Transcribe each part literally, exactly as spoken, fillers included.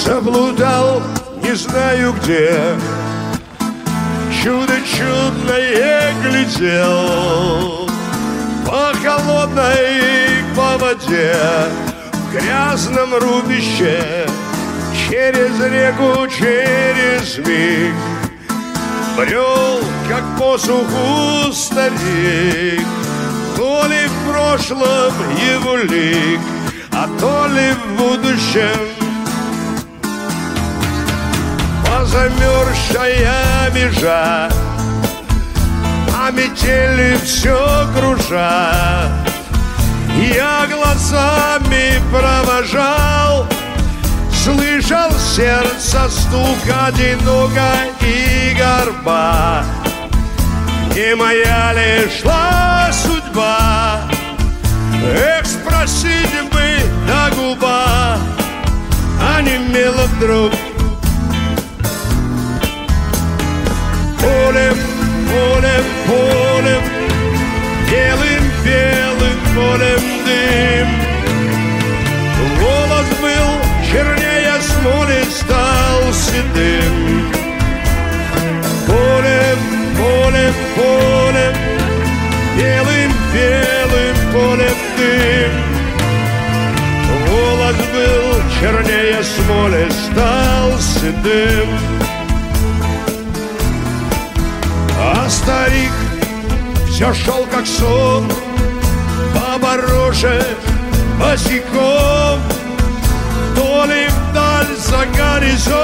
заблудал, не знаю где, чудо чудное глядел по холодной, по воде, в грязном рубище, через реку, через миг брел, как по суху старик. То ли в прошлом его лик, а то ли в будущем. По замерзшая межа, а метели все кружат. Я глазами провожал, слышал сердце стук одиноко и горба. Не моя ли шла судьба? Эх, спросить бы на губа, а не мело вдруг. Полем, полем, полем, белым, белым полем дым. Голос был чернее смоли, стал седым. Полем, полем, полем, белым, белым полем дым. Голос был чернее смоли, стал седым. А старик все шел как сон, по бароже босиком, то ли вдаль за горизонт,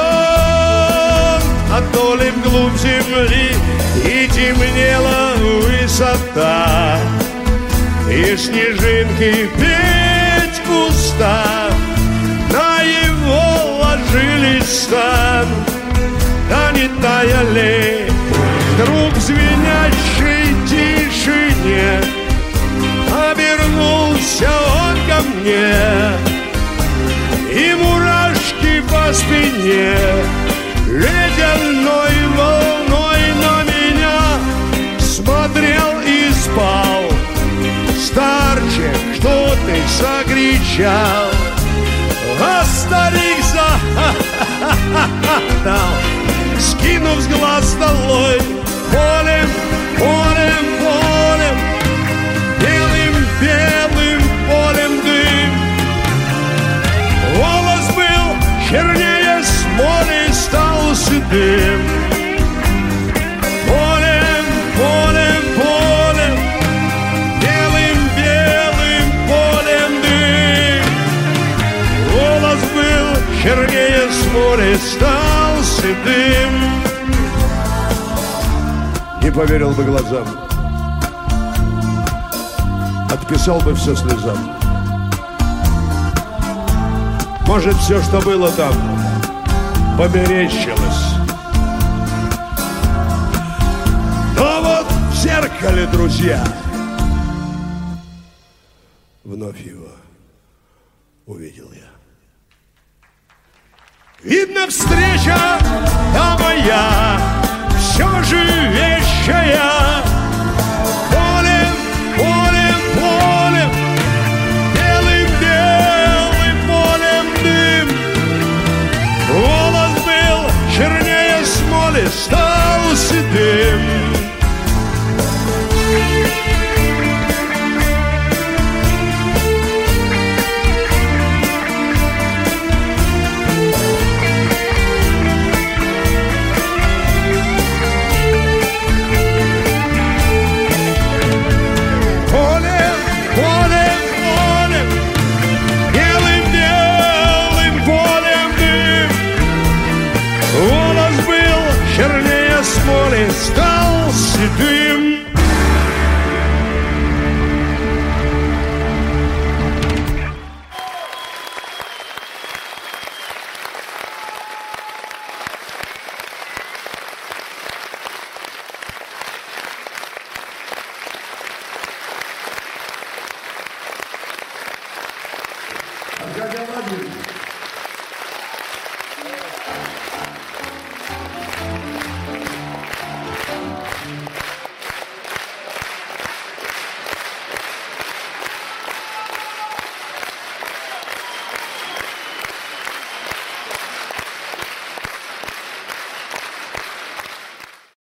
а то ли вглубь земли, и темнела высота, и снежинки петь уста на его ложились там, да не таяли. Вдруг в звенящей тишине обернулся он ко мне, и мурашки по спине ледяной волной на меня смотрел и спал. Старче, что ты закричал? А старик захохотал, скинув с глаз долой. Полем, полем, полем, белым, белым полем дым. Голос был чернее смоли, стал седым. Полем, полем, полем, белым, белым полем дым. Голос был чернее смоли, стал седым. Не поверил бы глазам, отписал бы все слезам. Может, все, что было там, померещилось. Но вот в зеркале, друзья, вновь его увидел я. Видно, встреча та моя все же вещая. Полем, полем, полем, белым, белым полем дым. Голос был чернее смоли, стал седым. Смоли, стал седым. Дядя Владимир.